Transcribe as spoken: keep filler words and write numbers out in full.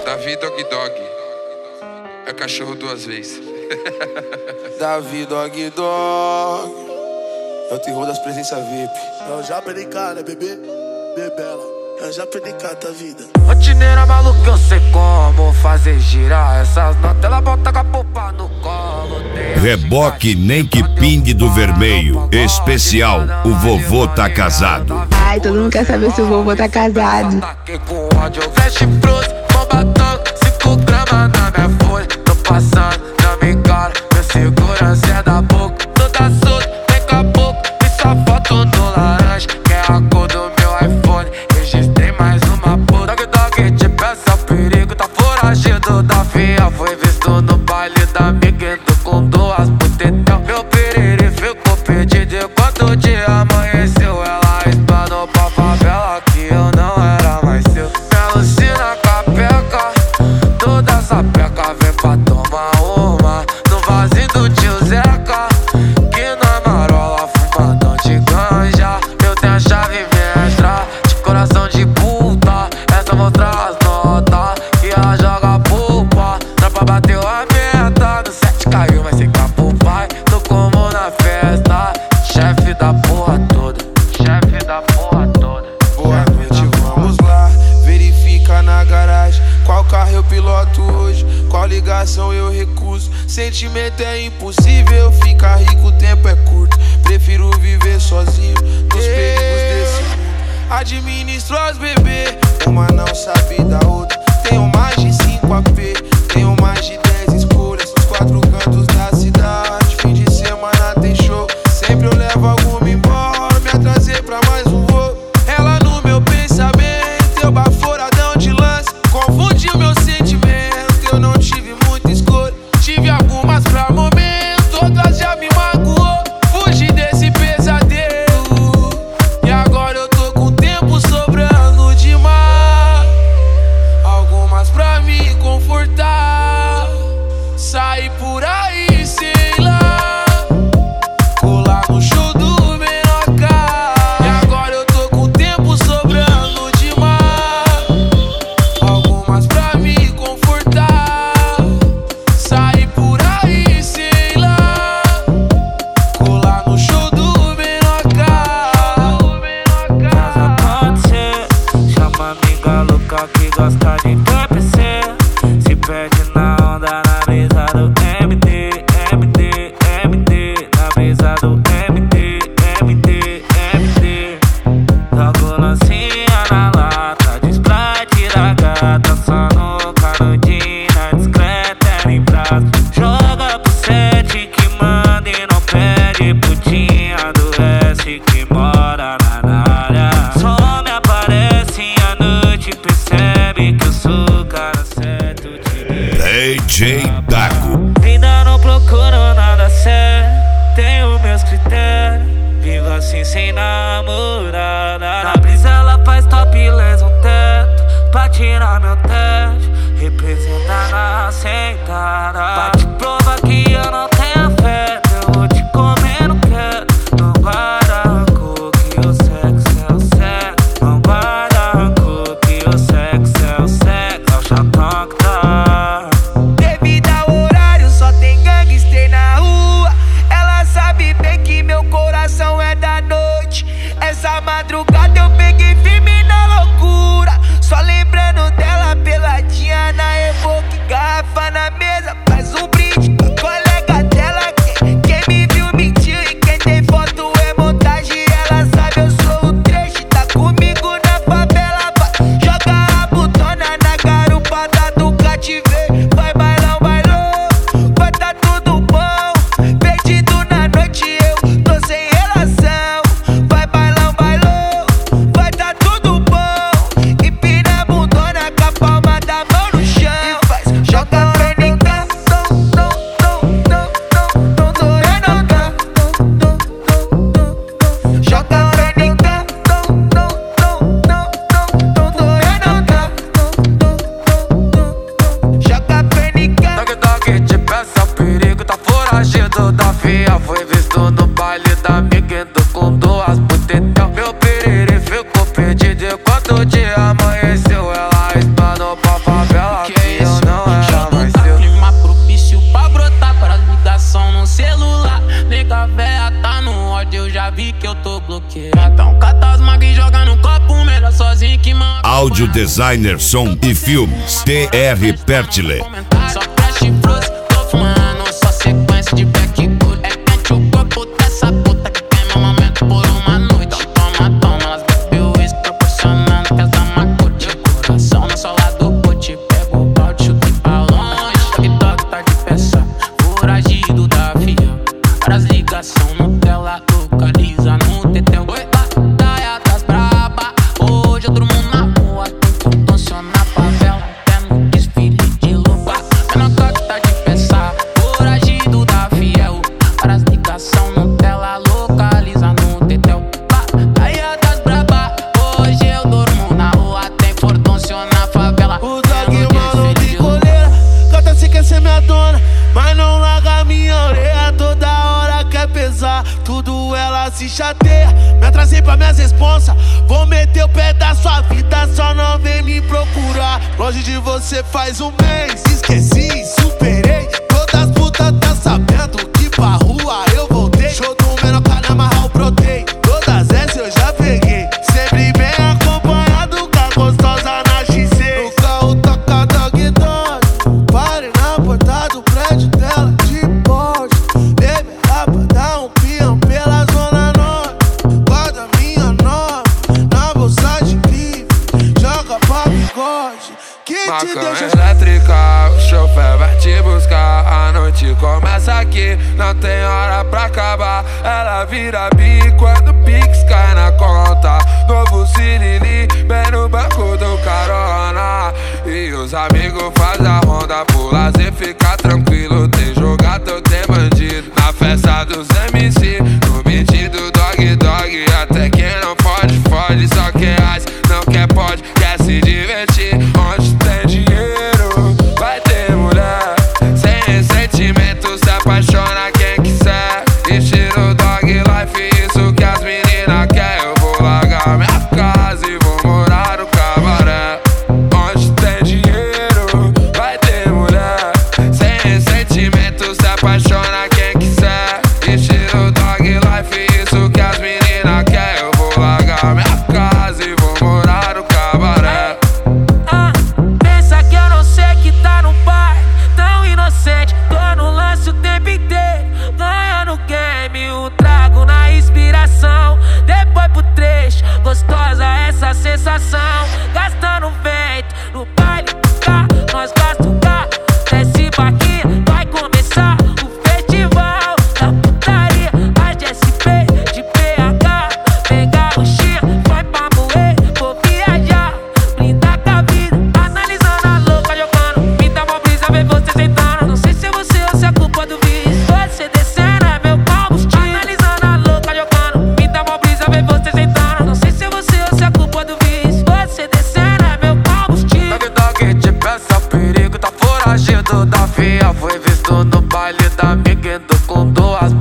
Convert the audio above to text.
Davi Dog Dog. É cachorro duas vezes. Davi Dog Dog. É o terror das presenças V I P. É o Japa de cá, né, bebê? Bebela. É o Japa de cá, tá vida. Rotineira maluca, eu sei como fazer girar essas notas. Ela bota com a popa no colo. Reboque nem que pingue do vermelho. Especial, o vovô tá casado. Ai, todo mundo quer saber se o vovô tá casado. Com ódio, veste frouxo, mó batom, cinco gramas na minha folha. Tô passando na minha cara, minha segurança é da boca. Toda solta, vem com a boca, e só foto no laranja, que é a cor do meu iPhone. Registrei mais uma puta. Dog Dog te peça o perigo, tá foragido da fia. Foi visto no baile da Miguendo com duas putetão. Meu perere ficou perdido enquanto o dia amanheceu. Ela espanou pra favela que eu não era mais seu. Me alucina com a peca, toda essa peca vem pra tomar uma no vasinho do tio Zeca, que na marola fumadão de ganja. Eu tenho a chave mestra, de coração de puta. Essa mostra as notas, que ela joga pupa. Tropa bateu a meta, no set caiu, mas sem capo vai. Tô como na festa, chefe da porra toda, chefe da porra toda. Boa noite, vamos lá. Verifica na garagem qual carro eu piloto hoje, qual ligação eu recuso. Sentimento é impossível, ficar rico o tempo é curto. Prefiro viver sozinho nos perigos desse mundo. Administro as bebê, uma não sabe da outra. Tenho mais de cinco A P, tenho mais de dez escolhas nos quatro cantos da cidade. Fim de semana tem show, sempre eu levo alguma embora. Me atrasei pra mais um voo. Ela no meu pensamento, eu baforadão de lance. Confundiu meu sentimento, eu não tive muita escolha. Tive algumas pra momento, outras já me magoou. Fugi desse pesadelo, e agora eu tô com tempo sobrando demais. Algumas pra me confortar, sair por aí, sei lá, colar no show do menor K. E agora eu tô com tempo sobrando demais. Algumas pra me confortar, sair por aí, sei lá, colar no show do menor K. Mas pode ser, chama amiga louca que gosta de T P C. Se perde na onda na mesa do M D, M D, M D. Na mesa do M D, M D, M D. Jogo lancinha na lata, de Sprite da gata. Só no canudinho, na discreta é em prazo. Joga pro sete que manda e não pede putinha do S que mora na área. Só me aparece à noite, percebe que eu sou o cara certo de mim. D J Dago. Ainda não procuro nada sério, tenho meus critérios. Vivo assim sem namorada. Na brisa ela faz topless no teto, pra tirar meu tédio, representa na sentada. Pra te provar que eu não tenho afeto, eu vou te comer no quero. Não guarda rancor que o sexo é o sexo. Não guarda rancor que o sexo é o sexo. É o chatão que tá. Devido ao horário, só tem gangster na rua. Ela sabe bem que meu coração é da noite. Essa madrugada eu peguei firme na loucura, só lembrando dela peladinha na Evoque. Garrafa na mesa, faz um brinde, olha Estúdio Designer Som e Filmes, T R Pertile. Só preste flores, tô fumando só sequência de backwood. É quente o corpo dessa puta que tem meu momento por uma noite. Toma, toma, elas bebeu isso proporcionando que as damas curte. Coração no solado bote, pego o balde, chutei pra longe. Toque, toque, tá de peça, foragido da fiel. Várias ligações no tela, localiza no teteu. Batalha das braba, hoje eu durmo na rua. Tô funcionando na favela, até no desfile de luva. Menor toque, tá de peça, foragido da fiel. Várias ligações no tela, localiza no teteu. Batalha das braba, hoje eu durmo na rua. Tem fordôncio na favela. O dog mano picoleira, canta se quer ser minha dona, mas não larga minha orelha. Toda hora quer pesar, tudo ela se chateia. Me atrasei pra minhas responsas, vou meter o pé da sua vida, só não vem me procurar. Longe de você faz um mês, esqueci, superei. Todas as putas tá sabendo que pra rua eu voltei. Show do menor cara, amarrar o protein. Todas essas eu já peguei, sempre bem acompanhado com a gostosa na X seis. No carro toca dog dog, pare na porta do prédio dela de Porsche. Bebe rapa, dá um peão pela zona norte. Guarda minha nova na bolsa de grife, joga pra bigode que te Maconha deixa. elétrica, o chofer vai te buscar. A noite começa aqui, não tem hora pra acabar. Ela vira bi quando o Pix cai na conta. Novo Cirili, bem no banco do carona. E os amigos fazem a ronda por lazer, fica tranquilo. Tem jogador, tem bandido na festa dos M C. No metido dog dog, até quem não pode, pode. Só quem age, não quer pode, quer se divertir. Onde tem dinheiro, vai ter mulher. Sem ressentimento, se apaixona quem quiser. Estilo dog life, isso que as meninas querem. Eu vou largar minha casa e vou morar no cabaré. Onde tem dinheiro, vai ter mulher. Sem ressentimento, se apaixona quem quiser. Estilo dog life, isso que as meninas querem. Eu vou largar minha casa e vou morar no cabaré. Ah, pensa que eu não sei que tá no bar, tão inocente. Tô no lance o tempo inteiro, ganhando game. Um trago na inspiração, depois pro trecho. Gostosa essa sensação, gastando vento. No baile cá, nós gastamos cá. Desce baquinha, vai começar o festival da putaria. A de S P, de P H, pegar o X, vai pra moer, vou viajar. Brindar com a vida, analisando a louca jogando. Me dá uma brisa, ver você sentando. Não sei se é você ou se é culpa do vício. Você descendo é meu combustível. Analisando a louca jogando. Me dá uma brisa, ver você sentando. Não sei se é você ou se é culpa do vício. Você descendo é meu combustível. Dog dog de peça, perigo tá foragido da fiel. Foi visto no baile da amiga, indo com duas